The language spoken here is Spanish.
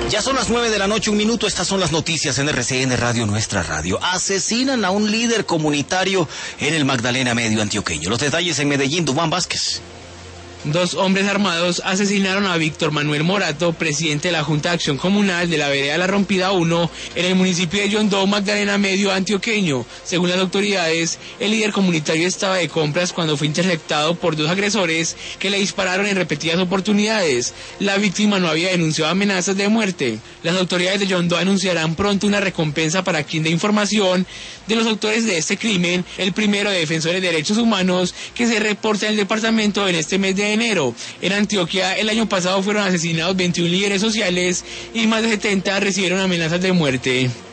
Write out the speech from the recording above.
Ya son las 9 de la noche, 1 minuto. Estas son las noticias en RCN Radio, nuestra radio. Asesinan a un líder comunitario en el Magdalena Medio antioqueño. Los detalles en Medellín, Duván Vázquez. 2 hombres armados asesinaron a Víctor Manuel Morato, presidente de la Junta de Acción Comunal de la vereda La Rompida 1, en el municipio de Yondó, Magdalena Medio antioqueño. Según las autoridades, el líder comunitario estaba de compras cuando fue interceptado por 2 agresores que le dispararon en repetidas oportunidades. La víctima no había denunciado amenazas de muerte. Las autoridades de Yondó anunciarán pronto una recompensa para quien dé información de los autores de este crimen, el primero de defensores de derechos humanos que se reporta en el departamento en este mes de enero. En Antioquia, el año pasado fueron asesinados 21 líderes sociales y más de 70 recibieron amenazas de muerte.